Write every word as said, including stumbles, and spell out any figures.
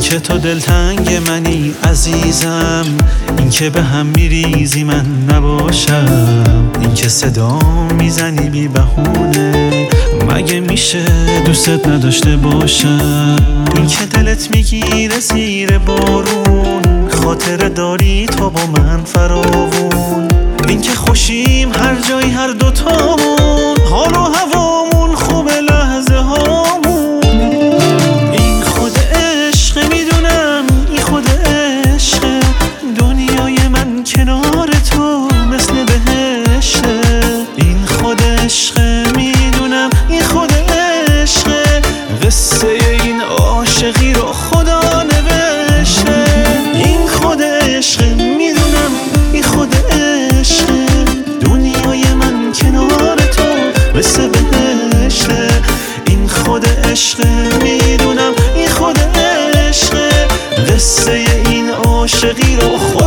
که تو دلتنگ منی عزیزم، این که به هم میریزی من نباشم، این که صدا میزنی بی بهونه، مگه میشه دوستت نداشته باشم، این که دلت میگیره زیر بارون، خاطره داری تو با من فراوون، این که خوشیم هر جایی هر دوتامون، حال و هوامون خوب لحظه هامون، این خود عشق میدونم، این خود عشق، دنیای من کنار تو مثل بهشته، این خود عشق میدونم، این خود عشق، قصه این عاشقی رو خدا نوشته، این خود عشق میدونم، این خود عشق، دنیای من کنار تو مثل بهشته، این خود عشق میدونم، این خود عشق، قصه این عاشقی رو